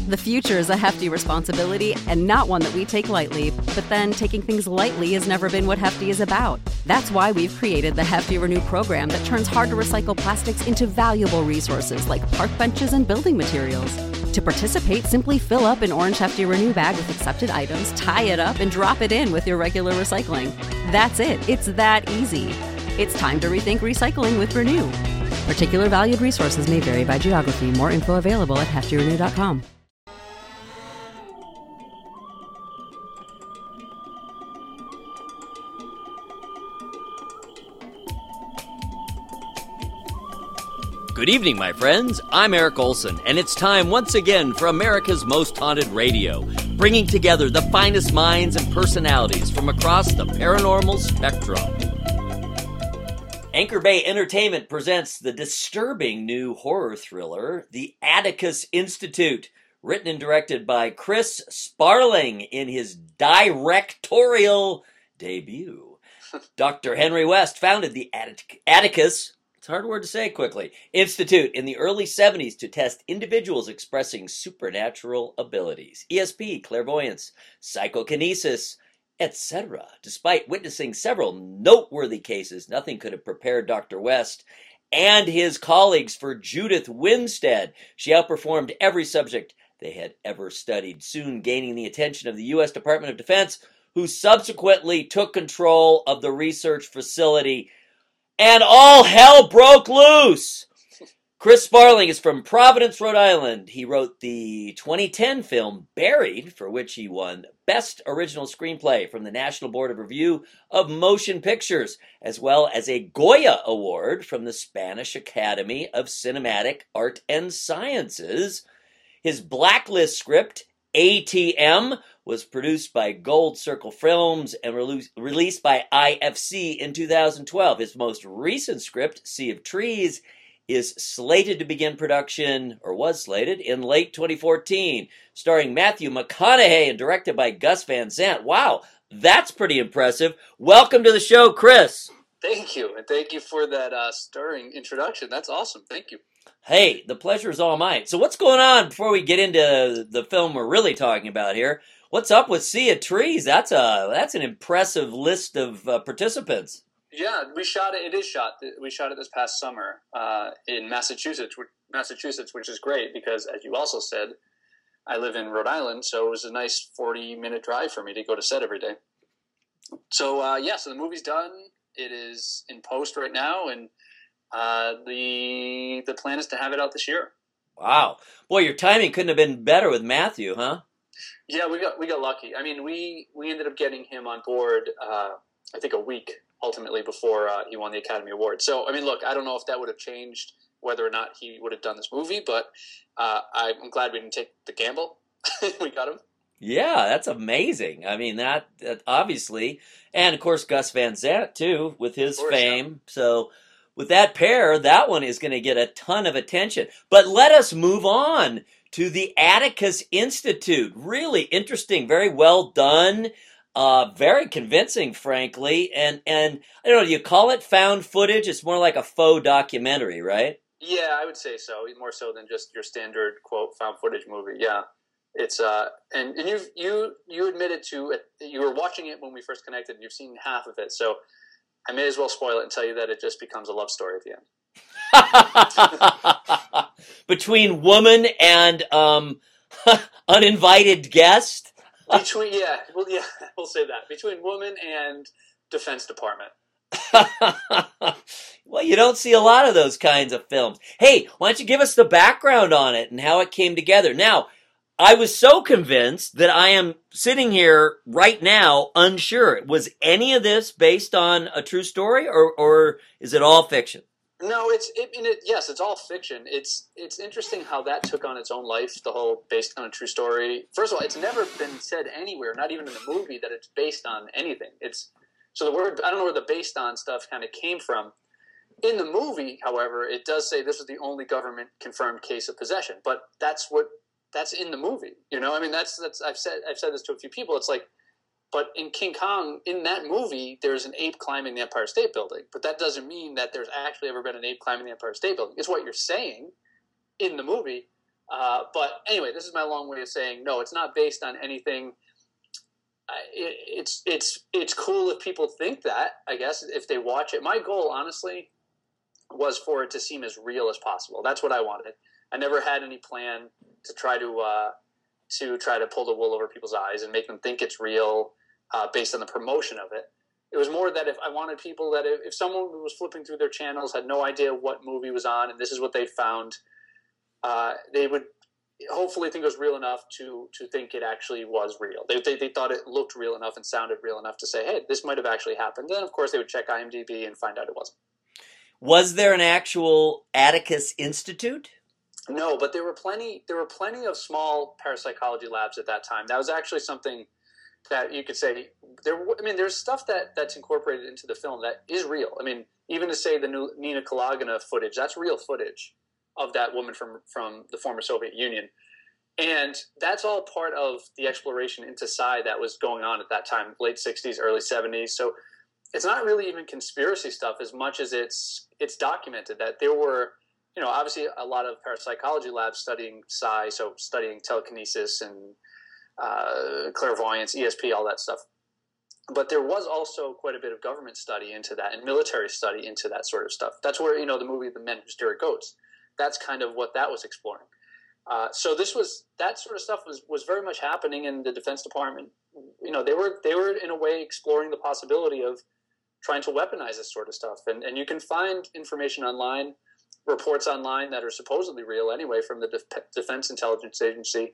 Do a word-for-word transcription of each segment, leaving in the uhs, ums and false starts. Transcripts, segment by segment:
The future is a hefty responsibility and not one that we take lightly, but then taking things lightly has never been what Hefty is about. That's why we've created the Hefty Renew program that turns hard-to-recycle plastics into valuable resources like park benches and building materials. To participate, simply fill up an orange Hefty Renew bag with accepted items, tie it up, and drop it in with your regular recycling. That's it. It's that easy. It's time to rethink recycling with Renew. Particular valued resources may vary by geography. More info available at hefty renew dot com. Good evening, my friends. I'm Eric Olson, and it's time once again for America's Most Haunted Radio, bringing together the finest minds and personalities from across the paranormal spectrum. Anchor Bay Entertainment presents the disturbing new horror thriller, The Atticus Institute, written and directed by Chris Sparling in his directorial debut. Doctor Henry West founded the Attic- Atticus It's a hard word to say quickly. Institute in the early seventies to test individuals expressing supernatural abilities, E S P, clairvoyance, psychokinesis, et cetera. Despite witnessing several noteworthy cases, nothing could have prepared Doctor West and his colleagues for Judith Winstead. She outperformed every subject they had ever studied, soon gaining the attention of the U S Department of Defense, who subsequently took control of the research facility. And all hell broke loose! Chris Sparling is from Providence, Rhode Island. He wrote the twenty ten film Buried, for which he won Best Original Screenplay from the National Board of Review of Motion Pictures, as well as a Goya Award from the Spanish Academy of Cinematic Art and Sciences. His Blacklist script, A T M, was produced by Gold Circle Films and released released by I F C in two thousand twelve. His most recent script, Sea of Trees, is slated to begin production, or was slated, in late twenty fourteen, starring Matthew McConaughey and directed by Gus Van Sant. Wow, that's pretty impressive. Welcome to the show, Chris. Thank you, and thank you for that uh, stirring introduction. That's awesome. Thank you. Hey, the pleasure is all mine. So what's going on before we get into the film we're really talking about here? What's up with Sea of Trees? That's a that's an impressive list of uh, participants. Yeah, we shot it. It is shot. We shot it this past summer uh, in Massachusetts, Massachusetts, which is great because, as you also said, I live in Rhode Island, so it was a nice forty-minute drive for me to go to set every day. So uh, yeah, so the movie's done. It is in post right now, and uh, the the plan is to have it out this year. Wow, boy, your timing couldn't have been better with Matthew, huh? Yeah, we got we got lucky. I mean, we, we ended up getting him on board, uh, I think, a week ultimately before uh, he won the Academy Award. So, I mean, look, I don't know if that would have changed whether or not he would have done this movie, but uh, I'm glad we didn't take the gamble. We got him. Yeah, that's amazing. I mean, that, that obviously, and of course Gus Van Sant too, with his course, fame. Yeah. So, with that pair, that one is going to get a ton of attention. But let us move on to the Atticus Institute. Really interesting, very well done, uh, very convincing, frankly. And, and I don't know, do you call it found footage? It's more like a faux documentary, right? Yeah, I would say so. More so than just your standard, quote, found footage movie. Yeah. It's, uh, and, and you you you admitted to it, you were watching it when we first connected, and you've seen half of it. So I may as well spoil it and tell you that it just becomes a love story at the end. Between woman and um, uninvited guest? Between, yeah, well, yeah, we'll say that. Between woman and Defense Department. Well, you don't see a lot of those kinds of films. Hey, why don't you give us the background on it and how it came together? Now, I was so convinced that I am sitting here right now unsure. Was any of this based on a true story, or, or is it all fiction? No, it's it, it. Yes, it's all fiction. It's it's interesting how that took on its own life. The whole based on a true story. First of all, it's never been said anywhere, not even in the movie, that it's based on anything. It's so the word I don't know where the based on stuff kind of came from. In the movie, however, it does say this was the only government confirmed case of possession. But that's what that's in the movie. You know, I mean, that's that's I've said I've said this to a few people. It's like. But in King Kong, in that movie, there's an ape climbing the Empire State Building. But that doesn't mean that there's actually ever been an ape climbing the Empire State Building. It's what you're saying in the movie, Uh, but anyway, this is my long way of saying no. It's not based on anything. Uh, it, it's it's it's cool if people think that. I guess if they watch it. My goal, honestly, was for it to seem as real as possible. That's what I wanted. I never had any plan to try to uh, to try to pull the wool over people's eyes and make them think it's real uh, based on the promotion of it. It was more that if I wanted people that if, if someone was flipping through their channels, had no idea what movie was on, and this is what they'd found, uh, they would hopefully think it was real enough to to think it actually was real. They, they they thought it looked real enough and sounded real enough to say, hey, this might have actually happened. Then, of course, they would check IMDb and find out it wasn't. Was there an actual Atticus Institute? No, but there were plenty. There were plenty of small parapsychology labs at that time. That was actually something that you could say there. I mean, there's stuff that, that's incorporated into the film that is real. I mean, even to say the new Nina Kalagina footage, that's real footage of that woman from from the former Soviet Union, and that's all part of the exploration into psi that was going on at that time, late sixties, early seventies. So it's not really even conspiracy stuff as much as it's it's documented that there were. You know, obviously a lot of parapsychology labs studying psi, so studying telekinesis and uh, clairvoyance, E S P, all that stuff. But there was also quite a bit of government study into that and military study into that sort of stuff. That's where, you know, the movie The Men Who Stare at Goats, that's kind of what that was exploring. Uh, so this was, that sort of stuff was, was very much happening in the Defense Department. You know, they were, they were in a way exploring the possibility of trying to weaponize this sort of stuff. And, and you can find information online, reports online that are supposedly real anyway from the Def- Defense Intelligence Agency,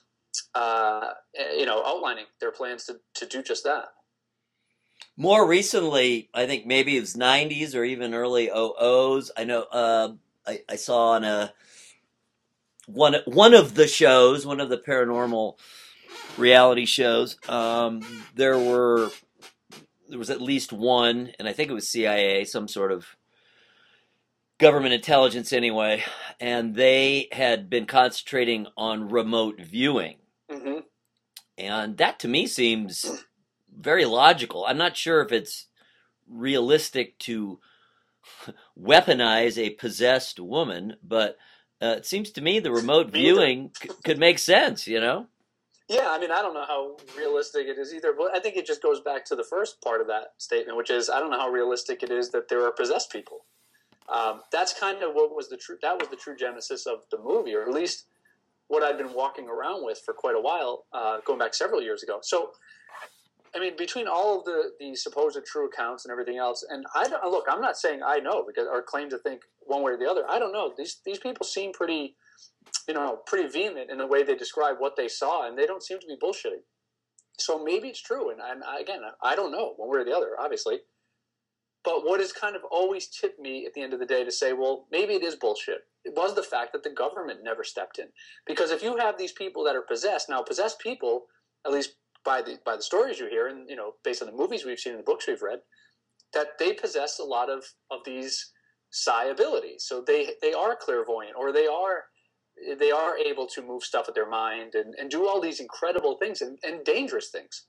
uh, you know, outlining their plans to, to do just that. More recently, I think maybe it was nineties or even early oh ohs. I know uh, I, I saw on a one one of the shows, one of the paranormal reality shows. Um, there were there was at least one, and I think it was C I A, some sort of government intelligence anyway, and they had been concentrating on remote viewing. Mm-hmm. And that to me seems very logical. I'm not sure if it's realistic to weaponize a possessed woman, but uh, it seems to me the remote viewing c- could make sense, you know? Yeah, I mean, I don't know how realistic it is either, but I think it just goes back to the first part of that statement, which is I don't know how realistic it is that there are possessed people. Um, that's kind of what was the true, that was the true genesis of the movie, or at least what I'd been walking around with for quite a while, uh, going back several years ago. So, I mean, between all of the, the supposed true accounts and everything else, and I don't, look, I'm not saying I know because or claim to think one way or the other. I don't know. These these people seem pretty, you know, pretty vehement in the way they describe what they saw, and they don't seem to be bullshitting. So maybe it's true, and, and I, again, I don't know one way or the other, obviously. But what has kind of always tipped me at the end of the day to say, well, maybe it is bullshit, it was the fact that the government never stepped in. Because if you have these people that are possessed, now possessed people, at least by the by the stories you hear, and you know, based on the movies we've seen and the books we've read, that they possess a lot of, of these psi abilities. So they they are clairvoyant, or they are they are able to move stuff with their mind and, and do all these incredible things and, and dangerous things.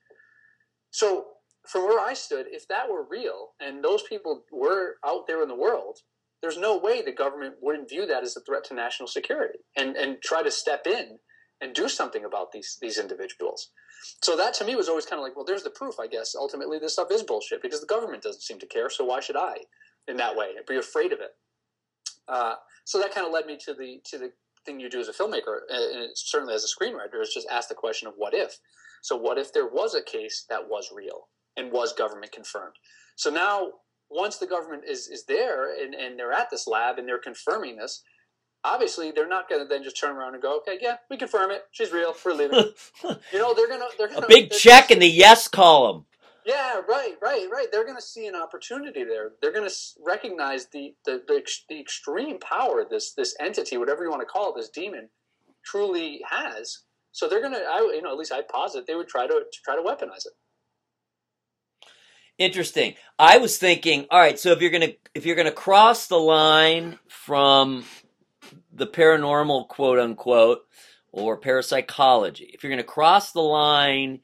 So from where I stood, if that were real and those people were out there in the world, there's no way the government wouldn't view that as a threat to national security and, and try to step in and do something about these these individuals. So that to me was always kind of like, well, there's the proof, I guess. Ultimately, this stuff is bullshit because the government doesn't seem to care, so why should I, in that way, be afraid of it? Uh, so that kind of led me to the to the thing you do as a filmmaker, and certainly as a screenwriter, is just ask the question of what if. So what if there was a case that was real and was government confirmed? So now, once the government is, is there and, and they're at this lab and they're confirming this, obviously they're not going to then just turn around and go, okay, yeah, we confirm it. She's real. We're leaving. You know, they're going to... they're gonna, A big check in the yes column. Yeah, right, right, right. They're going to see an opportunity there. They're going to recognize the, the, the, the extreme power this this entity, whatever you want to call it, this demon, truly has. So they're going to, I, you know, at least I posit, they would try to, to try to weaponize it. Interesting. I was thinking, all right, so if you're going to if you're going to cross the line from the paranormal, quote unquote, or parapsychology, if you're going to cross the line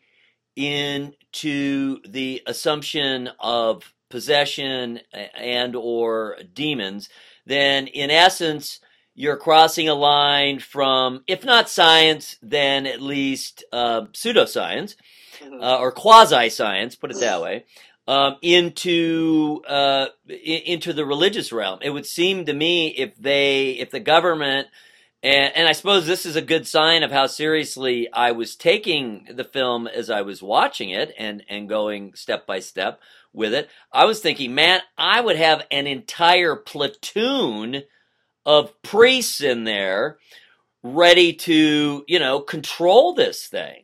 into the assumption of possession and or demons, then in essence you're crossing a line from, if not science, then at least uh, pseudoscience, Mm-hmm. uh, or quasi-science, put it that way, um, into uh, into the religious realm. It would seem to me if they, if the government, and, and I suppose this is a good sign of how seriously I was taking the film as I was watching it and, and going step by step with it. I was thinking, man, I would have an entire platoon of priests in there ready to, you know, control this thing.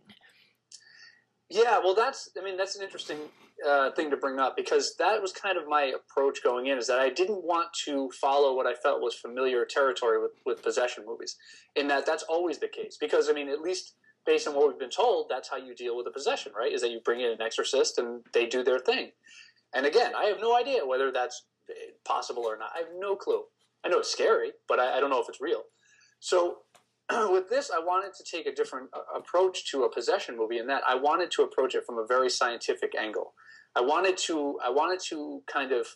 Yeah, well, that's, I mean, that's an interesting uh, thing to bring up, because that was kind of my approach going in, is that I didn't want to follow what I felt was familiar territory with, with possession movies, in that that's always the case. Because, I mean, at least based on what we've been told, that's how you deal with a possession, right? Is that you bring in an exorcist and they do their thing. And again, I have no idea whether that's possible or not. I have no clue. I know it's scary, but I, I don't know if it's real. So with this, I wanted to take a different uh, approach to a possession movie, in that I wanted to approach it from a very scientific angle. I wanted to, I wanted to kind of,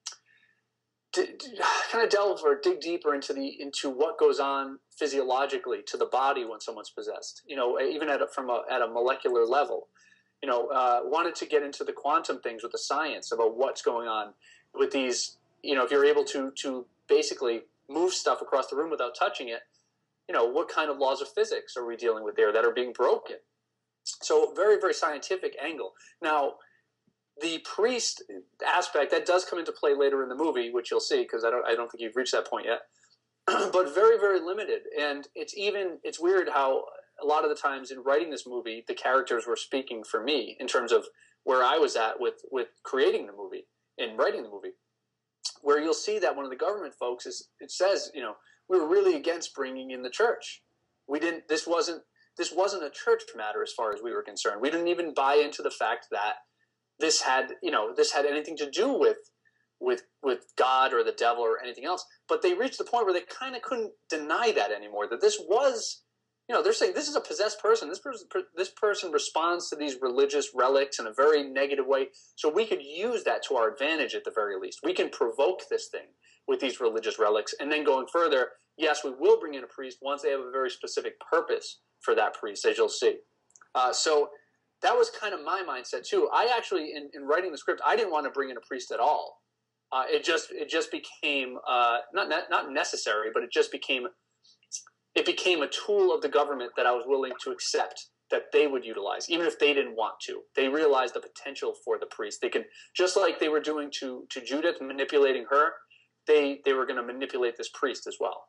d- d- kind of delve or dig deeper into the into what goes on physiologically to the body when someone's possessed. You know, even at a, from a, at a molecular level. You know, uh, wanted to get into the quantum things with the science about what's going on with these. You know, if you're able to to basically move stuff across the room without touching it. You know, what kind of laws of physics are we dealing with there that are being broken? So very, very scientific angle. Now, the priest aspect, that does come into play later in the movie, which you'll see, because I don't I don't think you've reached that point yet. But very, very limited. And it's even, it's weird how a lot of the times in writing this movie, the characters were speaking for me in terms of where I was at with, with creating the movie and writing the movie. Where you'll see that one of the government folks is, it says, you know, we were really against bringing in the church. We didn't. This wasn't. This wasn't a church matter as far as we were concerned. We didn't even buy into the fact that this had, you know, this had anything to do with, with, with God or the devil or anything else. But they reached the point where they kind of couldn't deny that anymore. That this was, you know, they're saying this is a possessed person. This person, this person responds to these religious relics in a very negative way. So we could use that to our advantage at the very least. We can provoke this thing with these religious relics. And then going further, yes, we will bring in a priest once they have a very specific purpose for that priest, as you'll see. Uh, so that was kind of my mindset too. I actually, in, in writing the script, I didn't want to bring in a priest at all. Uh, it just it just became uh, not ne- not necessary, but it just became it became a tool of the government that I was willing to accept that they would utilize, even if they didn't want to. They realized the potential for the priest. They can, just like they were doing to to Judith, manipulating her. They they were going to manipulate this priest as well.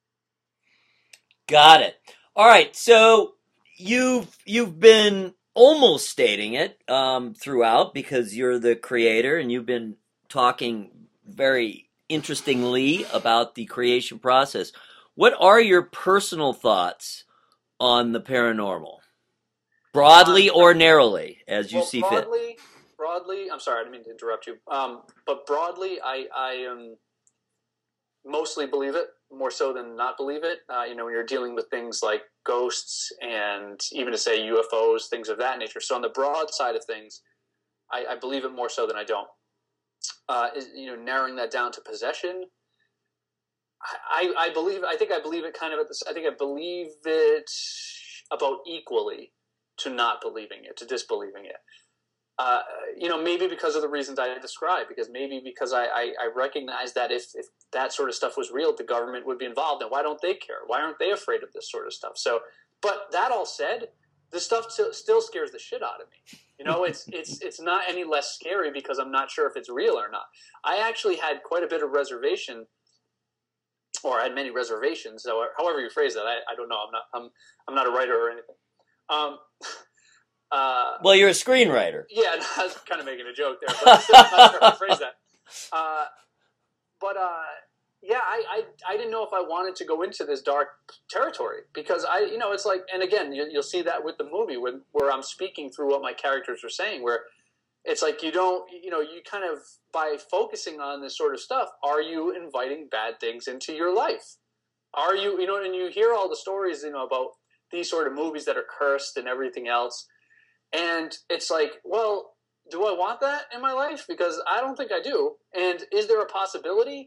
Got it. All right. So you've you've been almost stating it um, throughout, because you're the creator and you've been talking very interestingly about the creation process. What are your personal thoughts on the paranormal, broadly um, or narrowly, as you well, see broadly, fit? Broadly, I'm sorry, I didn't mean to interrupt you. Um, but broadly, I I um, mostly believe it, more so than not believe it. Uh, you know, when you're dealing with things like ghosts and even to say U F Os, things of that nature. So on the broad side of things, I, I believe it more so than I don't. Uh, is, you know, narrowing that down to possession, I, I believe. I think I believe it kind of at this. I think I believe it about equally to not believing it, to disbelieving it. Uh, you know, maybe because of the reasons I described, because maybe because I, I, I recognize that if, if that sort of stuff was real, the government would be involved. And why don't they care? Why aren't they afraid of this sort of stuff? So, but that all said, this stuff still, still scares the shit out of me. You know, it's it's it's not any less scary because I'm not sure if it's real or not. I actually had quite a bit of reservation, or I had many reservations. So, however you phrase that, I, I don't know. I'm not I'm I'm not a writer or anything. Um, Uh, well, you're a screenwriter. Yeah, no, I was kind of making a joke there, but still, I'm not sure how to phrase that. Uh, but uh, yeah, I, I I didn't know if I wanted to go into this dark territory because I, you know, it's like, and again, you, you'll see that with the movie where where I'm speaking through what my characters are saying, where it's like you don't, you know, you kind of by focusing on this sort of stuff, are you inviting bad things into your life? Are you, you know, and you hear all the stories, you know, about these sort of movies that are cursed and everything else. And it's like, well, do I want that in my life? Because I don't think I do. And is there a possibility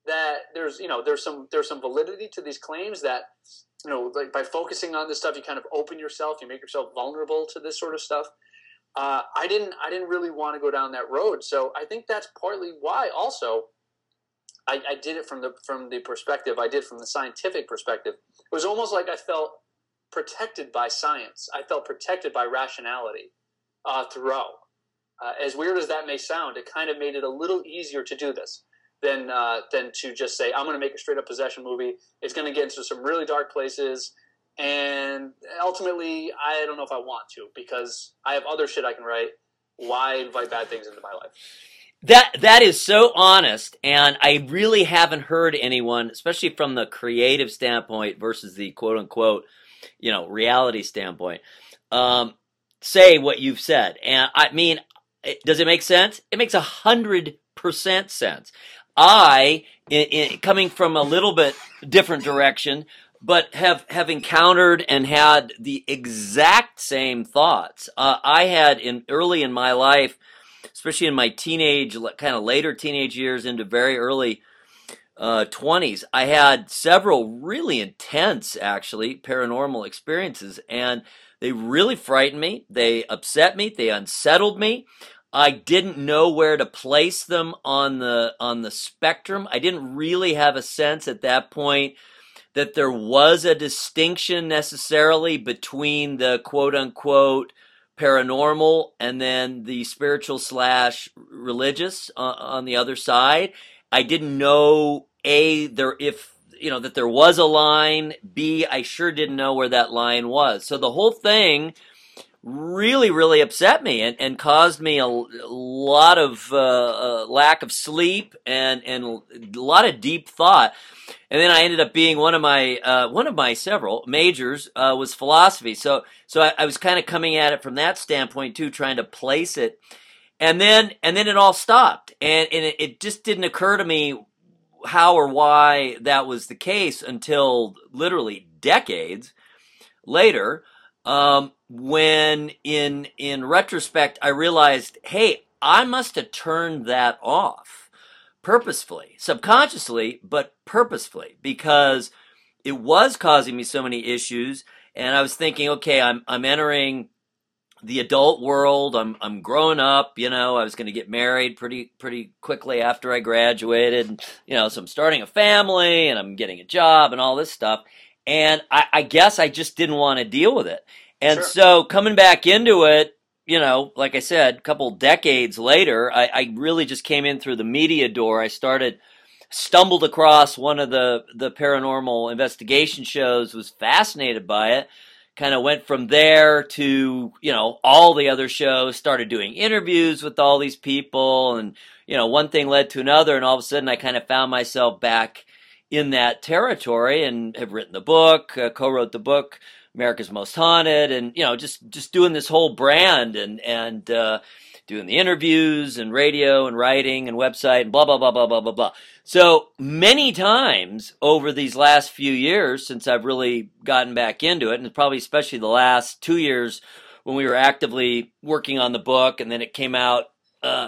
that there's, you know, there's some, there's some validity to these claims that, you know, like by focusing on this stuff, you kind of open yourself, you make yourself vulnerable to this sort of stuff. Uh, I didn't, I didn't really want to go down that road. So I think that's partly why also I, I did it from the, from the perspective I did from the scientific perspective. It was almost like I felt protected by science. I felt protected by rationality uh, throughout. Uh, as weird as that may sound, it kind of made it a little easier to do this than uh, than to just say, I'm going to make a straight-up possession movie. It's going to get into some really dark places, and ultimately, I don't know if I want to, because I have other shit I can write. Why invite bad things into my life? That that is so honest, and I really haven't heard anyone, especially from the creative standpoint versus the quote-unquote, you know, reality standpoint, um, say what you've said. And I mean, does it make sense? It makes a hundred percent sense. I, in, in, coming from a little bit different direction, but have, have encountered and had the exact same thoughts. Uh, I had in early in my life, especially in my teenage, kind of later teenage years into very early uh, twenties, I had several really intense, actually, paranormal experiences, and they really frightened me. They upset me. They unsettled me. I didn't know where to place them on the on the spectrum. I didn't really have a sense at that point that there was a distinction necessarily between the quote-unquote paranormal and then the spiritual slash religious uh, on the other side. I didn't know, A, there if you know that there was a line. B, I sure didn't know where that line was. So the whole thing really, really upset me and, and caused me a, a lot of uh, uh, lack of sleep and, and a lot of deep thought. And then I ended up being one of my uh, one of my several majors uh, was philosophy. So so I, I was kind of coming at it from that standpoint too, trying to place it. And then and then it all stopped, and and it, it just didn't occur to me how or why that was the case until literally decades later. Um, when in, in retrospect, I realized, hey, I must have turned that off purposefully, subconsciously, but purposefully, because it was causing me so many issues. And I was thinking, okay, I'm, I'm entering the adult world. I'm, I'm growing up, you know, I was going to get married pretty, pretty quickly after I graduated. And, you know, so I'm starting a family and I'm getting a job and all this stuff. And I, I guess I just didn't want to deal with it. And sure. So coming back into it, you know, like I said, a couple decades later, I, I really just came in through the media door. I started, stumbled across one of the, the paranormal investigation shows, was fascinated by it, kind of went from there to, you know, all the other shows, started doing interviews with all these people. And, you know, one thing led to another. And all of a sudden I kind of found myself back in that territory and have written the book, uh, co-wrote the book, America's Most Haunted, and, you know, just, just doing this whole brand and, and, uh, doing the interviews and radio and writing and website and blah, blah, blah, blah, blah, blah, blah. So many times over these last few years since I've really gotten back into it, and probably especially the last two years when we were actively working on the book, and then it came out, uh,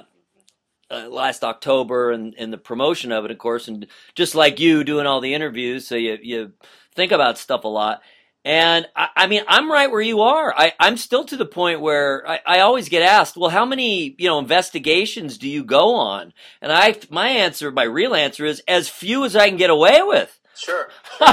Uh, last October, and, and the promotion of it, of course, and just like you doing all the interviews, so you you think about stuff a lot. And I, I mean, I'm right where you are. I, I'm still to the point where I, I always get asked, well, how many, you know, investigations do you go on? And I, my answer, my real answer is as few as I can get away with. Sure.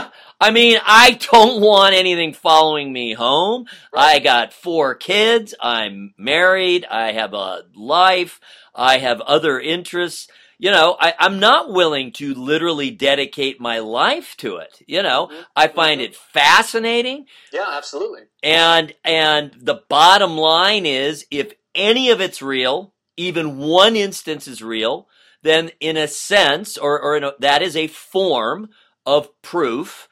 I mean, I don't want anything following me home. Right. I got four kids. I'm married. I have a life. I have other interests. You know, I, I'm not willing to literally dedicate my life to it. You know, mm-hmm. I find mm-hmm. it fascinating. Yeah, absolutely. And, and the bottom line is, if any of it's real, even one instance is real, then in a sense, or, or in a, that is a form of proof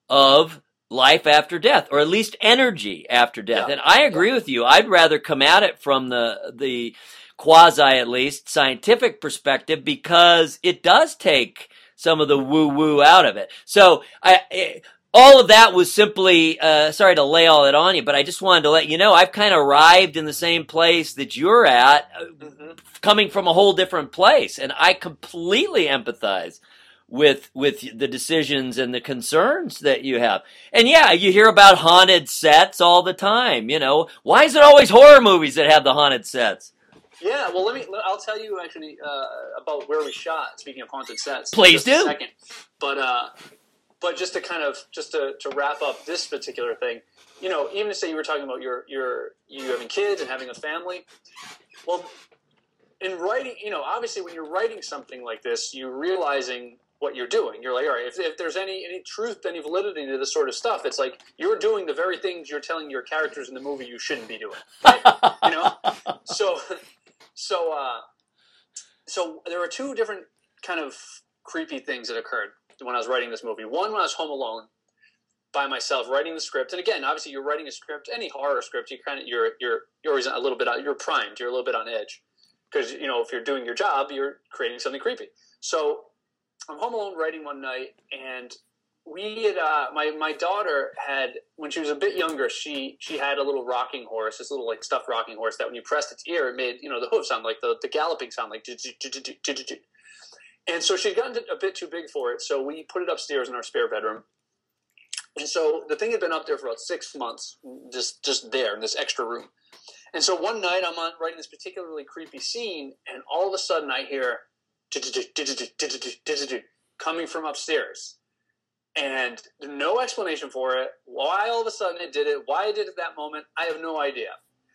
of life after death, or at least energy after death. Yeah. And I agree yeah. with you. I'd rather come at it from the, the quasi, at least, scientific perspective, because it does take some of the woo-woo out of it. So I, it, all of that was simply, uh, sorry to lay all that on you, but I just wanted to let you know I've kind of arrived in the same place that you're at, mm-hmm. coming from a whole different place. And I completely empathize with with the decisions and the concerns that you have. And yeah, you hear about haunted sets all the time. You know, why is it always horror movies that have the haunted sets? Yeah, well, let me. I'll tell you actually uh, about where we shot. Speaking of haunted sets, please in just do. A second. But uh, but just to kind of just to, to wrap up this particular thing, you know, even to say you were talking about your your you having kids and having a family. Well, in writing, you know, obviously when you're writing something like this, you're realizing what you're doing. You're like, all right, if, if there's any any truth, any validity to this sort of stuff, it's like you're doing the very things you're telling your characters in the movie you shouldn't be doing. Right? You know, so. So, uh, so there were two different kind of creepy things that occurred when I was writing this movie. One, when I was home alone by myself, writing the script. And again, obviously, you're writing a script, any horror script, you kind of you're you're you're always a little bit you're primed, you're a little bit on edge because you know if you're doing your job, you're creating something creepy. So I'm home alone writing one night, and we had uh, my my daughter had when she was a bit younger she she had a little rocking horse, this little like stuffed rocking horse that when you pressed its ear it made you know the hoof sound like the the galloping sound like and so she'd gotten a bit too big for it, so we put it upstairs in our spare bedroom. And so the thing had been up there for about six months, just just there in this extra room. And so one night I'm on writing this particularly creepy scene, and all of a sudden I hear coming from upstairs. And no explanation for it. Why all of a sudden it did it, why it did it at that moment, I have no idea.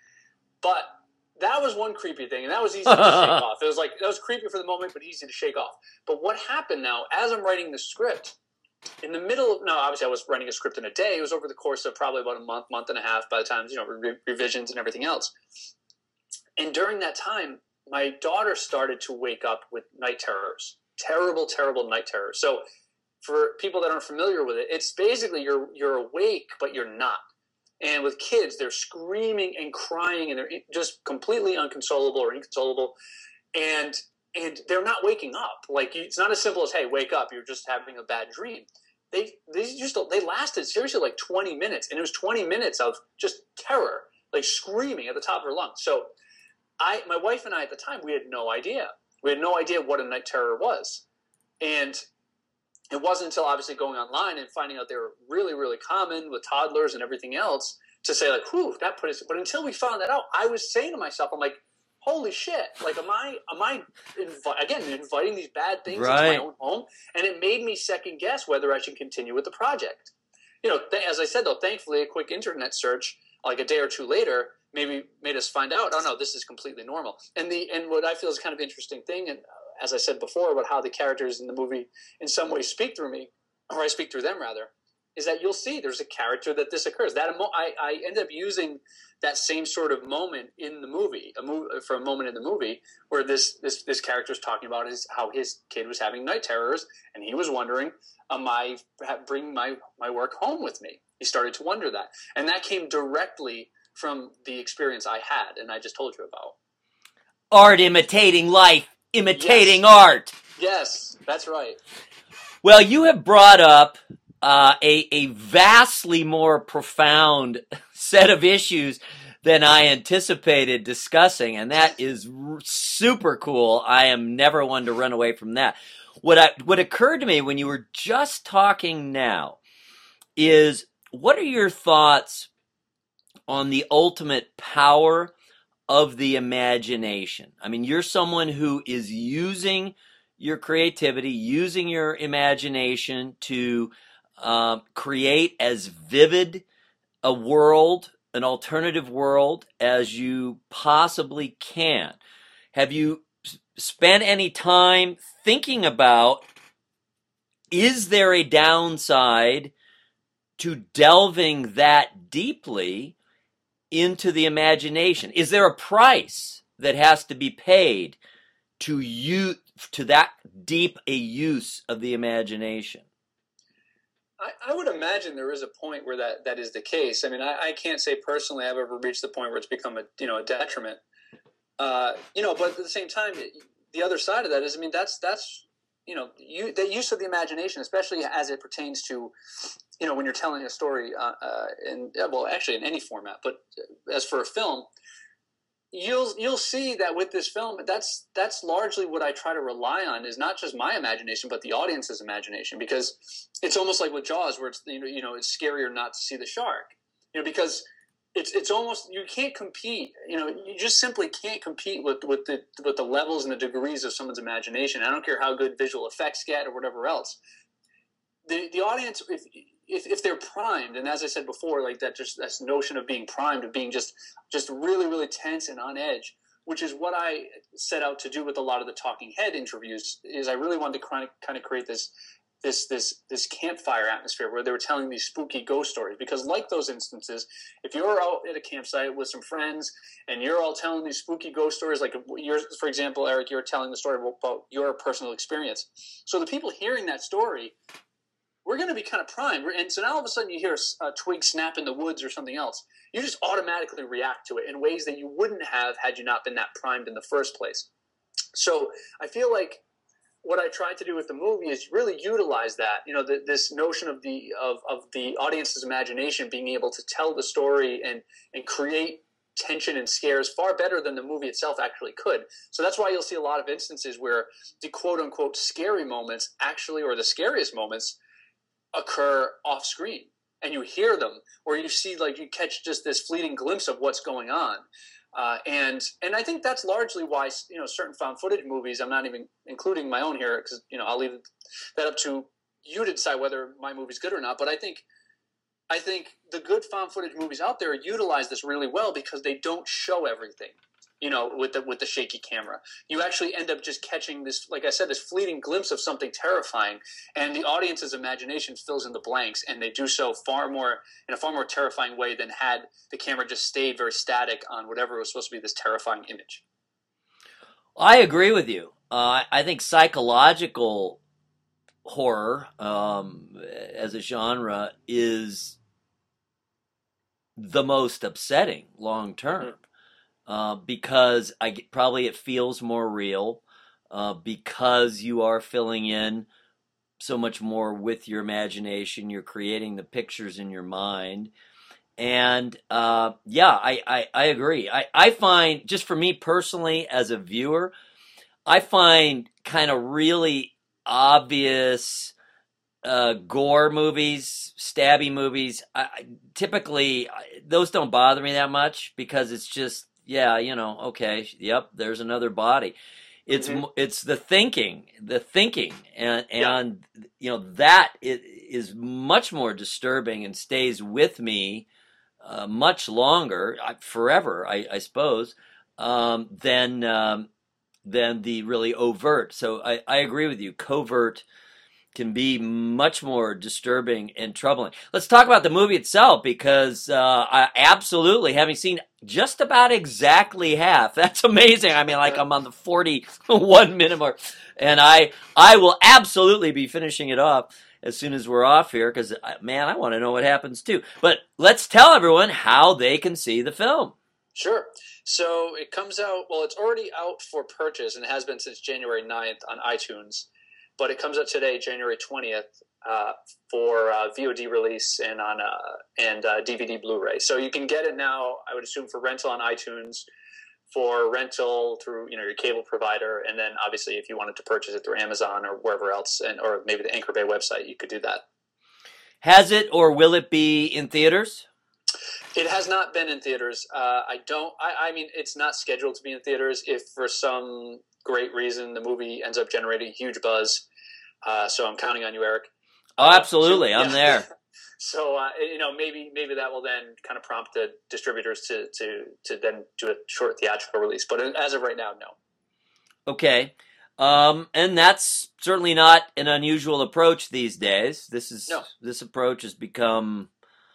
But that was one creepy thing, and that was easy to shake off. It was like, that was creepy for the moment, but easy to shake off. But what happened now, as I'm writing the script, in the middle of, no, obviously I was writing a script in a day. It was over the course of probably about a month, month and a half by the time, you know, re- revisions and everything else. And during that time, my daughter started to wake up with night terrors. Terrible, terrible night terrors. So, for people that aren't familiar with it, it's basically you're you're awake, but you're not. And with kids, they're screaming and crying, and they're just completely unconsolable or inconsolable, and and they're not waking up. Like it's not as simple as hey, wake up. You're just having a bad dream. They they just they lasted seriously like twenty minutes, and it was twenty minutes of just terror, like screaming at the top of her lungs. So, I my wife and I at the time we had no idea. We had no idea what a night terror was, and it wasn't until obviously going online and finding out they were really, really common with toddlers and everything else to say like, whew, that put us. But until we found that out, I was saying to myself, I'm like, holy shit! Like, am I, am I, invi- again, inviting these bad things right. into my own home? And it made me second guess whether I should continue with the project. You know, th- as I said though, thankfully, a quick internet search, like a day or two later, maybe made us find out, oh no, this is completely normal. And the and what I feel is kind of interesting thing, and as I said before, about how the characters in the movie in some ways speak through me, or I speak through them rather, is that you'll see there's a character that this occurs. That emo- I, I end up using that same sort of moment in the movie, a move for a moment in the movie where this this this character is talking about his how his kid was having night terrors, and he was wondering, am I bringing my my work home with me? He started to wonder that, and that came directly from the experience I had, and I just told you about. Art imitating life. Imitating yes. art. Yes, that's right. Well, you have brought up uh, a, a vastly more profound set of issues than I anticipated discussing, and that is r- super cool. I am never one to run away from that. What I, what occurred to me when you were just talking now is, what are your thoughts on the ultimate power of the imagination? I mean, you're someone who is using your creativity, using your imagination to um, create as vivid a world, an alternative world, as you possibly can. Have you spent any time thinking about, is there a downside to delving that deeply into the imagination? Is there a price that has to be paid to you to that deep a use of the imagination? I, I would imagine there is a point where that, that is the case. I mean, I, I can't say personally I've ever reached the point where it's become a you know a detriment. Uh, you know, but at the same time, the other side of that is, I mean, that's that's you know, you, the use of the imagination, especially as it pertains to, you know, when you're telling a story, uh, uh, in well, actually in any format, but as for a film, you'll you'll see that with this film, that's that's largely what I try to rely on, is not just my imagination but the audience's imagination, because it's almost like with Jaws, where it's you know you know it's scarier not to see the shark, you know, because it's it's almost, you can't compete, you know, you just simply can't compete with with the with the levels and the degrees of someone's imagination. I don't care how good visual effects get or whatever else. The the audience, if if if they're primed, and as I said before, like that just that notion of being primed, of being just just really really tense and on edge, which is what I set out to do with a lot of the talking head interviews, is I really wanted to kind of kind of create this this this this campfire atmosphere where they were telling these spooky ghost stories. Because like those instances, if you're out at a campsite with some friends and you're all telling these spooky ghost stories, like you're, for example, Eric, you're telling the story about your personal experience. So the people hearing that story, we're going to be kind of primed. And so now all of a sudden you hear a, a twig snap in the woods or something else. You just automatically react to it in ways that you wouldn't have had you not been that primed in the first place. So I feel like what I tried to do with the movie is really utilize that, you know, the, this notion of the of, of the audience's imagination being able to tell the story and and create tension and scares far better than the movie itself actually could. So that's why you'll see a lot of instances where the quote unquote scary moments actually, or the scariest moments, occur off screen, and you hear them, or you see, like, you catch just this fleeting glimpse of what's going on. Uh, and and I think that's largely why, you know, certain found footage movies, I'm not even including my own here because, you know, I'll leave that up to you to decide whether my movie's good or not. But I think I think the good found footage movies out there utilize this really well because they don't show everything, you know, with the with the shaky camera. You actually end up just catching this, like I said, this fleeting glimpse of something terrifying, and the audience's imagination fills in the blanks, and they do so far more in a far more terrifying way than had the camera just stayed very static on whatever was supposed to be this terrifying image. I agree with you. Uh, I think psychological horror um, as a genre is the most upsetting long term. Mm-hmm. Uh, because I probably it feels more real, uh, because you are filling in so much more with your imagination. You're creating the pictures in your mind. And uh, yeah, I, I, I agree. I, I find, just for me personally as a viewer, I find kind of really obvious uh, gore movies, stabby movies. I, typically, those don't bother me that much because it's just, yeah, you know, okay, yep, there's another body. It's mm-hmm. it's the thinking, the thinking, and and yeah. you know that is, is much more disturbing and stays with me uh, much longer, forever, I, I suppose, um, than um, than the really overt. So I, I agree with you. Covert can be much more disturbing and troubling. Let's talk about the movie itself, because uh, I absolutely, having seen just about exactly half, that's amazing. I mean, like I'm on the forty-one minute mark, and I I will absolutely be finishing it off as soon as we're off here, because, man, I want to know what happens too. But let's tell everyone how they can see the film. Sure. So it comes out, well, it's already out for purchase, and it has been since January ninth on iTunes. But it comes out today, January twentieth, uh, for uh, V O D release and on uh, and uh, D V D Blu-ray. So you can get it now, I would assume, for rental on iTunes, for rental through, you know, your cable provider, and then obviously if you wanted to purchase it through Amazon or wherever else, and or maybe the Anchor Bay website, you could do that. Has it, or will it be in theaters? It has not been in theaters. Uh, I don't. I, I mean, it's not scheduled to be in theaters. If for some great reason the movie ends up generating huge buzz, uh, so I'm counting on you, Eric. Oh, absolutely, uh, so, I'm yeah. there. So uh, you know, maybe maybe that will then kind of prompt the distributors to to to then do a short theatrical release. But as of right now, no. Okay, um, and that's certainly not an unusual approach these days. This is no. This approach has become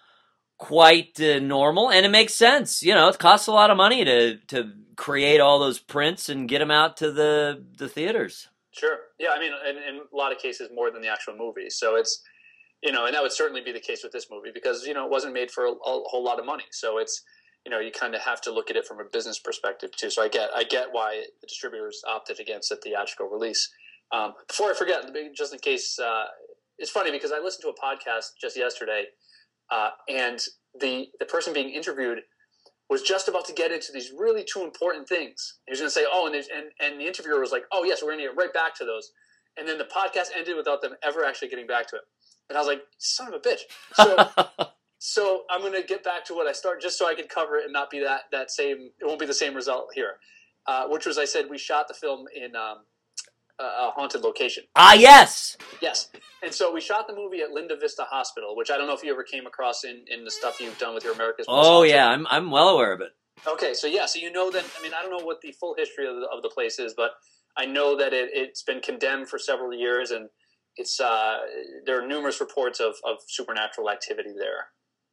quite uh, normal, and it makes sense. You know, it costs a lot of money to to create all those prints and get them out to the the theaters. Sure. Yeah, I mean, in, in a lot of cases, more than the actual movie. So it's, you know, and that would certainly be the case with this movie because, you know, it wasn't made for a, a whole lot of money. So it's, you know, you kind of have to look at it from a business perspective too. So I get, I get why the distributors opted against a theatrical release. Um, before I forget, just in case, uh, it's funny because I listened to a podcast just yesterday, uh, and the the person being interviewed was just about to get into these really two important things. He was going to say, oh, and, and and the interviewer was like, oh, yes, we're going to get right back to those. And then the podcast ended without them ever actually getting back to it. And I was like, son of a bitch. So so I'm going to get back to what I started just so I could cover it and not be that, that same, it won't be the same result here, uh, which was I said we shot the film in um, a, a haunted location. Ah, yes. Yes. And so we shot the movie at Linda Vista Hospital, which I don't know if you ever came across in, in the stuff you've done with your America's Most Oh, Haunted. yeah, I'm I'm well aware of it. Okay, so yeah, so you know that, I mean, I don't know what the full history of the, of the place is, but I know that it, it's been condemned for several years, and it's uh, there are numerous reports of, of supernatural activity there.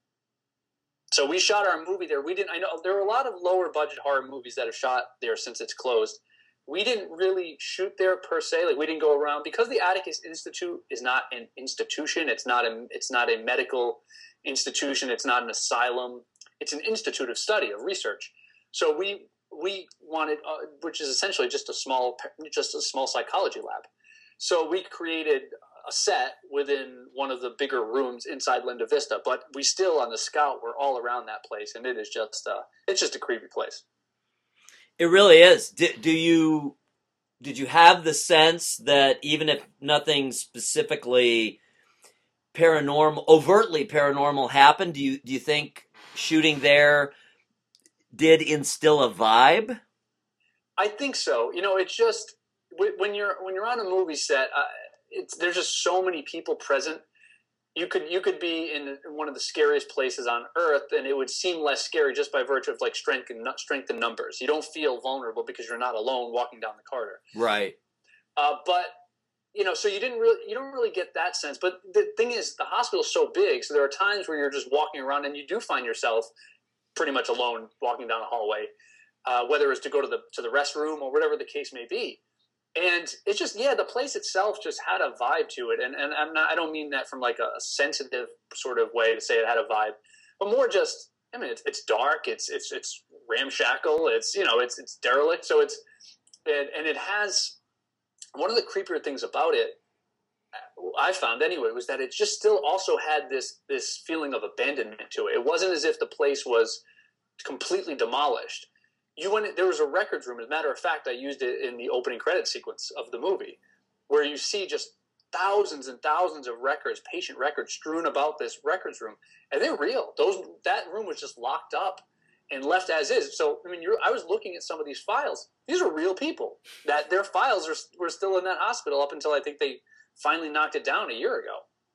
So we shot our movie there. We didn't, I know there are a lot of lower budget horror movies that have shot there since it's closed. We didn't really shoot there per se. Like we didn't go around because the Atticus Institute is not an institution. It's not a it's not a medical institution. It's not an asylum. It's an institute of study of research. So we we wanted, uh, which is essentially just a small just a small psychology lab. So we created a set within one of the bigger rooms inside Linda Vista. But we still on the Scout were all around that place, and it is just uh, it's just a creepy place. It really is. Did, do you did you have the sense that even if nothing specifically paranormal, overtly paranormal happened, do you do you think shooting there did instill a vibe? I think so. You know, it's just when you're when you're on a movie set, uh, it's there's just so many people present. You could you could be in one of the scariest places on Earth, and it would seem less scary just by virtue of like strength and strength in numbers. You don't feel vulnerable because you're not alone walking down the corridor. Right. Uh, but you know, so you didn't really you don't really get that sense. But the thing is, the hospital's so big, so there are times where you're just walking around and you do find yourself pretty much alone walking down a hallway, uh, whether it's to go to the to the restroom or whatever the case may be. And it's just, yeah, the place itself just had a vibe to it. And and I'm not, I don't mean that from like a sensitive sort of way to say it had a vibe, but more just, I mean, it's, it's dark, it's, it's, it's ramshackle, it's, you know, it's, it's derelict. So it's, and, and it has, one of the creepier things about it, I found anyway, was that it just still also had this, this feeling of abandonment to it. It wasn't as if the place was completely demolished. You went. There was a records room. As a matter of fact, I used it in the opening credit sequence of the movie, where you see just thousands and thousands of records, patient records, strewn about this records room, and they're real. Those that room was just locked up and left as is. So, I mean, you're, I was looking at some of these files. These are real people. That their files are were still in that hospital up until I think they finally knocked it down a year ago.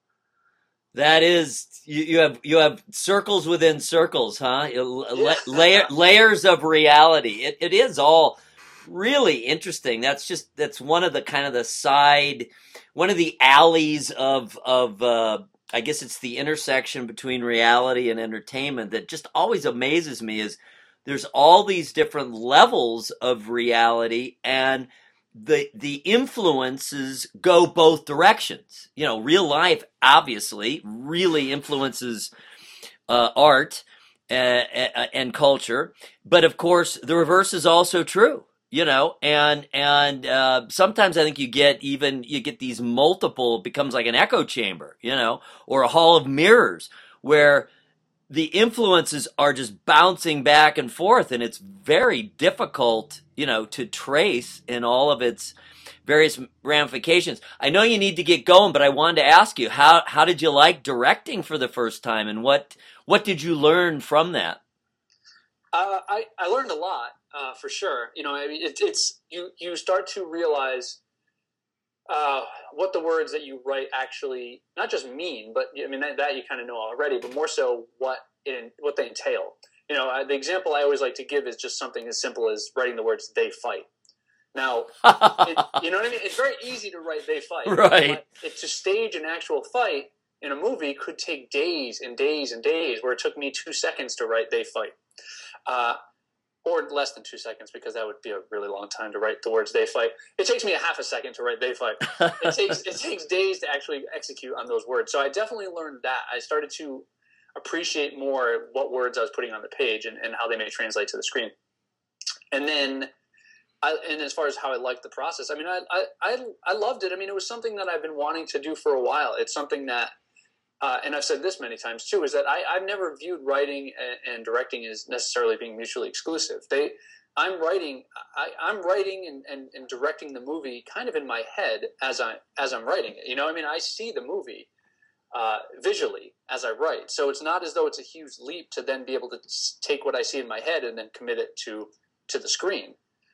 That is, you, you have you have circles within circles, huh? La- layer, layers of reality. It it is all really interesting. That's just that's one of the kind of the side, one of the alleys of of uh, I guess it's the intersection between reality and entertainment that just always amazes me. Is there's all these different levels of reality, and the the influences go both directions. You know, real life obviously really influences uh, art uh, and culture, but of course the reverse is also true. You know, and and uh, sometimes I think you get even you get these multiple, it becomes like an echo chamber, you know, or a hall of mirrors where the influences are just bouncing back and forth, and it's very difficult, you know, to trace in all of its various ramifications. I know you need to get going, but I wanted to ask you, how how did you like directing for the first time, and what what did you learn from that? Uh, I I learned a lot, uh, for sure. You know, I mean, it, it's you you start to realize uh, what the words that you write actually not just mean, but I mean that, that you kind of know already, but more so what in what they entail. You know, I, the example I always like to give is just something as simple as writing the words "they fight." Now, it, you know what I mean? It's very easy to write "they fight," right? But it, to stage an actual fight in a movie could take days and days and days, where it took me two seconds to write "they fight." Uh, or less than two seconds, because that would be a really long time to write the words "they fight." It takes me a half a second to write "they fight." It takes it takes days to actually execute on those words. So I definitely learned that. I started to appreciate more what words I was putting on the page and, and how they may translate to the screen. And then, I, and as far as how I liked the process, I mean, I, I I I loved it. I mean, it was something that I've been wanting to do for a while. It's something that uh, and I've said this many times too, is that I, I've never viewed writing and, and directing as necessarily being mutually exclusive. They, I'm writing, I, I'm writing and, and, and directing the movie kind of in my head as I as I'm writing it. You know, I mean, I see the movie uh, visually as I write, so it's not as though it's a huge leap to then be able to take what I see in my head and then commit it to to the screen.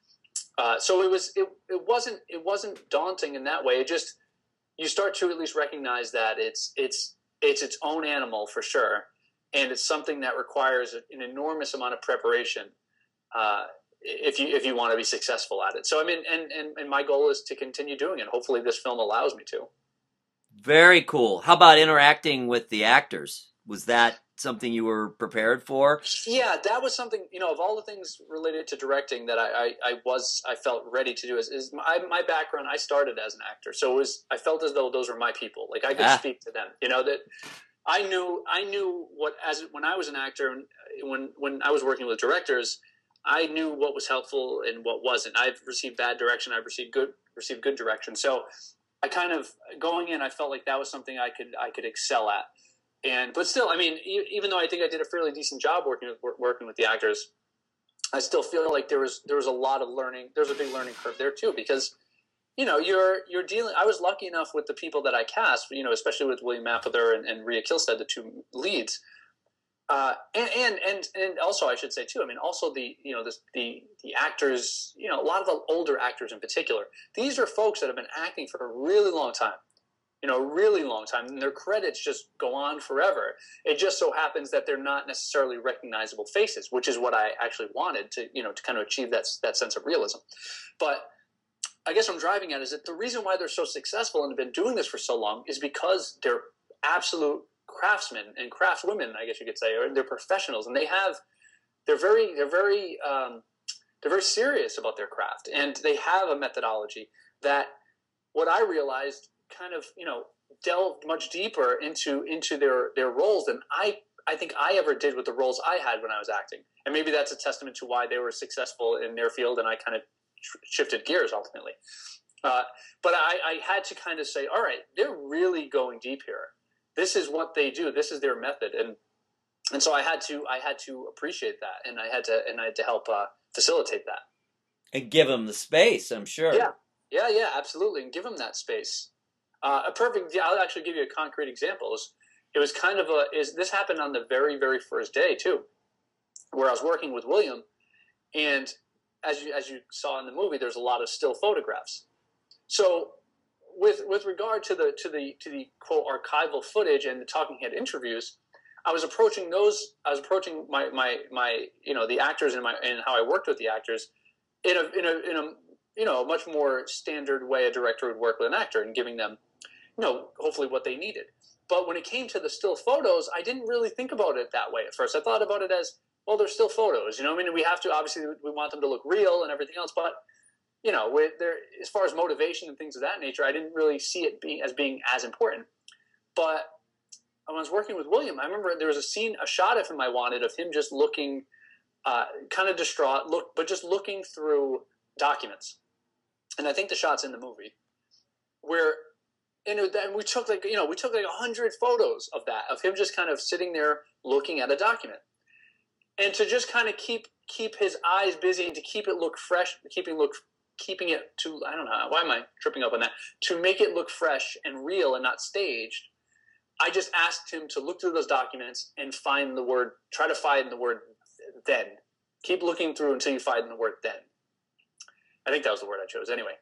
Uh, so it was it, it wasn't it wasn't daunting in that way. It just, you start to at least recognize that it's it's it's its own animal for sure, and it's something that requires an enormous amount of preparation uh, if you if you want to be successful at it. So I mean, and, and and my goal is to continue doing it. Hopefully, this film allows me to. Very cool. How about interacting with the actors? Was that something you were prepared for? Yeah, that was something, you know, of all the things related to directing that I, I, I was, I felt ready to do is, is my, my background. I started as an actor. So it was, I felt as though those were my people. Like I could ah. speak to them, you know, that I knew, I knew what, as when I was an actor and when, when I was working with directors, I knew what was helpful and what wasn't. I've received bad direction. I've received good, received good direction. So I kind of, going in, I felt like that was something I could, I could excel at. And but still, I mean, even though I think I did a fairly decent job working with working with the actors, I still feel like there was there was a lot of learning. There's a big learning curve there too, because you know you're you're dealing. I was lucky enough with the people that I cast, you know, especially with William Mapother and, and Rhea Kilstead, the two leads, uh, and, and and and also I should say too. I mean, also the you know the the the actors, you know, a lot of the older actors in particular. These are folks that have been acting for a really long time. You know, a really long time, and their credits just go on forever. It just so happens that they're not necessarily recognizable faces, which is what I actually wanted to, you know, to kind of achieve that that sense of realism. But I guess what I'm driving at is that the reason why they're so successful and have been doing this for so long is because they're absolute craftsmen and craftswomen, I guess you could say, or they're professionals, and they have, they're very, they're very, um, they're very serious about their craft, and they have a methodology that, what I realized, kind of, you know, delved much deeper into into their their roles than I I think I ever did with the roles I had when I was acting. And maybe that's a testament to why they were successful in their field, and I kind of tr- shifted gears ultimately. Uh, but I, I had to kind of say, all right, they're really going deep here. This is what they do. This is their method, and and so I had to I had to appreciate that, and I had to and I had to help uh, facilitate that and give them the space. I'm sure. Yeah, yeah, yeah, absolutely, and give them that space. Uh, a perfect. I'll actually give you a concrete example. It was, it was kind of a. Is this happened on the very very first day too, where I was working with William, and as you as you saw in the movie, there's a lot of still photographs. So, with with regard to the to the to the quote archival footage and the talking head interviews, I was approaching those. I was approaching my my my you know the actors and my and how I worked with the actors in a in a in a you know a much more standard way a director would work with an actor and giving them, you know, hopefully what they needed. But when it came to the still photos, I didn't really think about it that way at first. I thought about it as, well, they're still photos. You know, I mean, we have to, obviously, we want them to look real and everything else. But, you know, there, as far as motivation and things of that nature, I didn't really see it being as being as important. But when I was working with William, I remember there was a scene, a shot of him I wanted of him just looking uh, kind of distraught, look, but just looking through documents. And I think the shot's in the movie where... And then we took like, you know, we took like a hundred photos of that, of him just kind of sitting there looking at a document. And to just kind of keep, keep his eyes busy and to keep it look fresh, keeping look, keeping it to, I don't know, why am I tripping up on that? To make it look fresh and real and not staged. I just asked him to look through those documents and find the word, try to find the word then. Keep looking through until you find the word then. I think that was the word I chose anyway.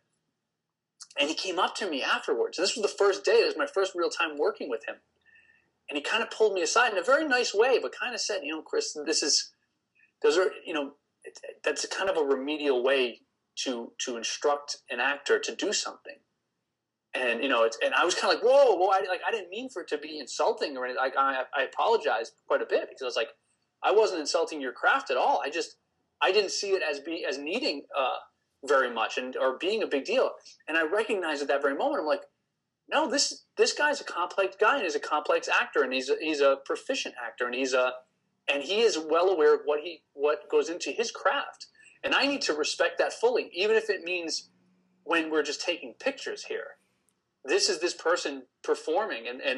And he came up to me afterwards. And this was the first day. It was my first real time working with him. And he kind of pulled me aside in a very nice way, but kind of said, you know, Chris, this is, those are, you know, it, that's a kind of a remedial way to to instruct an actor to do something. And, you know, it's, and I was kind of like, whoa, whoa, I, like, I didn't mean for it to be insulting or anything. Like, I, I apologized quite a bit because I was like, I wasn't insulting your craft at all. I just, I didn't see it as be as needing, uh, very much and or being a big deal. And I recognized at that very moment, I'm like, no, this this guy's a complex guy and he's a complex actor and he's a, he's a proficient actor and he's a and he is well aware of what he what goes into his craft. And I need to respect that fully, even if it means when we're just taking pictures here. This is this person performing and and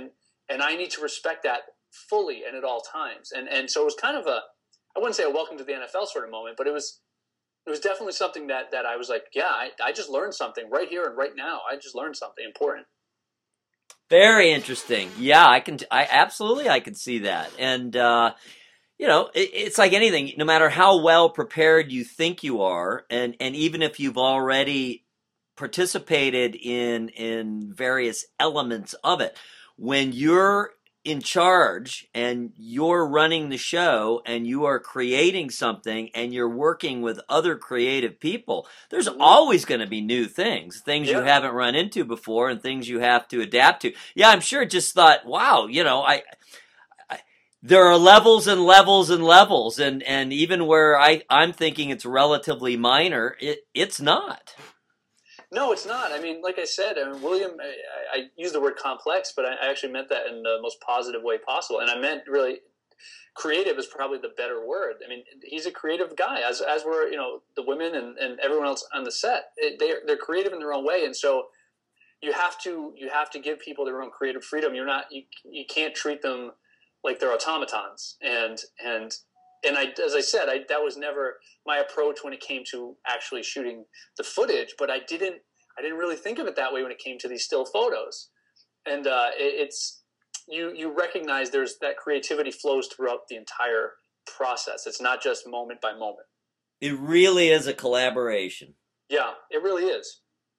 and I need to respect that fully and at all times. And and so it was kind of a, I wouldn't say a welcome to the N F L sort of moment, but it was it was definitely something that that I was like, yeah, I, I just learned something right here and right now. I just learned something important. Very interesting. Yeah, I can. I absolutely, I can see that. And uh, you know, it, it's like anything. No matter how well prepared you think you are, and and even if you've already participated in in various elements of it, when you're in charge and you're running the show and you are creating something and you're working with other creative people, there's always going to be new things, things yeah. you haven't run into before and things you have to adapt to. Yeah, I'm sure just thought, wow, you know, I, I there are levels and levels and levels, and, and even where I, I'm thinking it's relatively minor, it it's not. No, it's not. I mean, like I said, I mean, William, I, I use the word complex, but I actually meant that in the most positive way possible. And I meant really creative is probably the better word. I mean, he's a creative guy, as as were, you know, the women and, and everyone else on the set. It, they're, they're creative in their own way. And so you have to you have to give people their own creative freedom. You're not, you, you can't treat them like they're automatons. And, and, And I, as I said, I, that was never my approach when it came to actually shooting the footage. But I didn't, I didn't really think of it that way when it came to these still photos. And uh, it, it's you, you recognize there's that creativity flows throughout the entire process. It's not just moment by moment. It really is a collaboration. Yeah, it really is.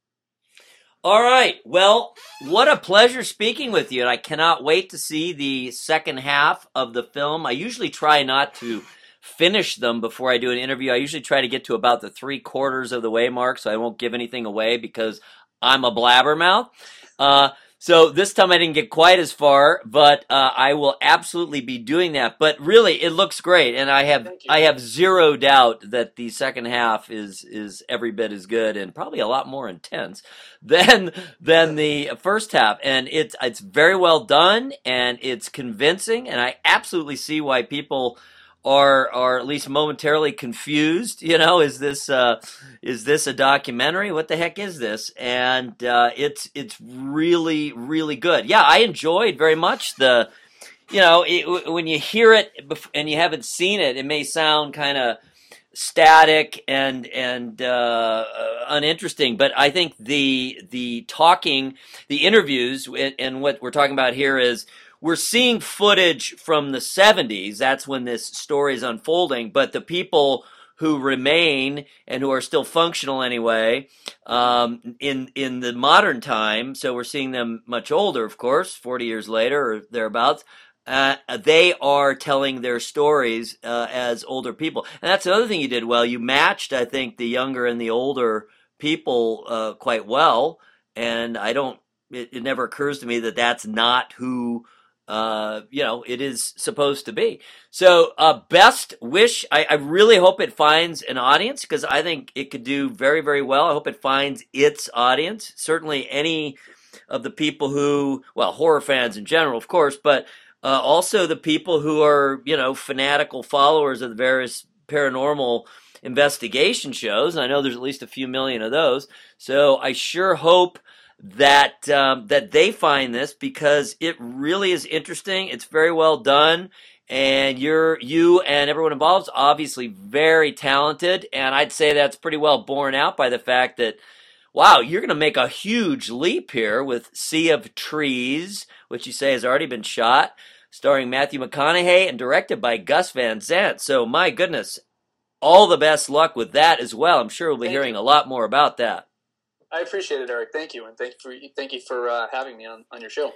All right. Well, what a pleasure speaking with you. And I cannot wait to see the second half of the film. I usually try not to finish them before I do an interview. I usually try to get to about the three quarters of the way mark, so I won't give anything away because I'm a blabbermouth. Uh, so this time I didn't get quite as far, but uh, I will absolutely be doing that. But really, it looks great, and I have I have zero doubt that the second half is is every bit as good and probably a lot more intense than than the first half. And it's it's very well done, and it's convincing, and I absolutely see why people are are at least momentarily confused. You know, is this uh, is this a documentary? What the heck is this? And uh, it's it's really really good. Yeah, I enjoyed very much the. You know, it, when you hear it and you haven't seen it, it may sound kind of static and and uh, uninteresting. But I think the the talking, the interviews, and what we're talking about here is, we're seeing footage from the seventies. That's when this story is unfolding. But the people who remain and who are still functional anyway, um, in in the modern time, so we're seeing them much older, of course, forty years later or thereabouts, uh, they are telling their stories uh, as older people. And that's the other thing you did well. You matched, I think, the younger and the older people uh, quite well. And I don't, it, it never occurs to me that that's not who uh, you know, it is supposed to be. So, uh, best wish. I, I really hope it finds an audience, because I think it could do very, very well. I hope it finds its audience. Certainly any of the people who, well, horror fans in general, of course, but uh, also the people who are, you know, fanatical followers of the various paranormal investigation shows. And I know there's at least a few million of those. So I sure hope that um, that they find this, because it really is interesting. It's very well done, and you're you and everyone involved is obviously very talented, and I'd say that's pretty well borne out by the fact that, wow, you're going to make a huge leap here with Sea of Trees, which you say has already been shot, starring Matthew McConaughey and directed by Gus Van Sant. So my goodness, all the best luck with that as well. I'm sure we'll be Thank hearing you. a lot more about that. I appreciate it, Eric. Thank you, and thank you for thank you for uh, having me on, on your show.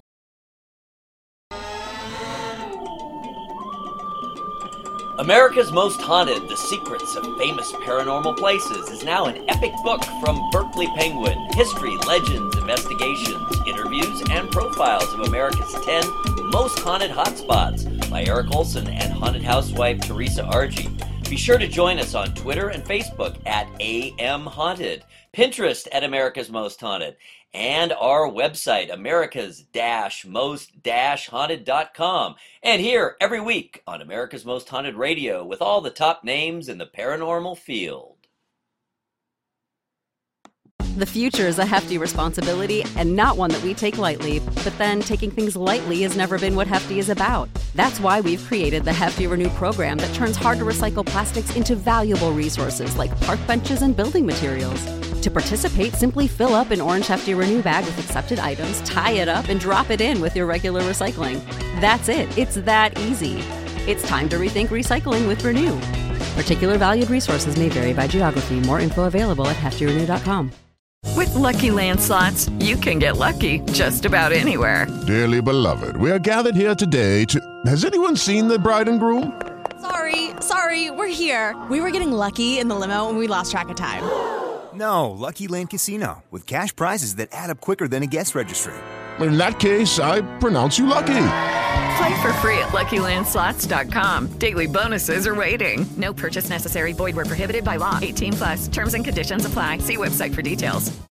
America's Most Haunted, The Secrets of Famous Paranormal Places is now an epic book from Berkeley Penguin. History, legends, investigations, interviews, and profiles of America's ten most haunted hotspots by Eric Olson and haunted housewife Teresa Argy. Be sure to join us on Twitter and Facebook at A M Haunted, Pinterest at America's Most Haunted, and our website, americas most haunted dot com. And here every week on America's Most Haunted Radio with all the top names in the paranormal field. The future is a hefty responsibility and not one that we take lightly, but then taking things lightly has never been what Hefty is about. That's why we've created the Hefty Renew program that turns hard-to-recycle plastics into valuable resources like park benches and building materials. To participate, simply fill up an orange Hefty Renew bag with accepted items, tie it up, and drop it in with your regular recycling. That's it. It's that easy. It's time to rethink recycling with Renew. Particular valued resources may vary by geography. More info available at hefty renew dot com. With Lucky Land Slots, you can get lucky just about anywhere. Dearly beloved, we are gathered here today to... Has anyone seen the bride and groom? Sorry, sorry, we're here. We were getting lucky in the limo and we lost track of time. No, Lucky Land Casino, with cash prizes that add up quicker than a guest registry. In that case, I pronounce you lucky. Play for free at lucky land slots dot com. Daily bonuses are waiting. No purchase necessary. Void where prohibited by law. eighteen plus. Terms and conditions apply. See website for details.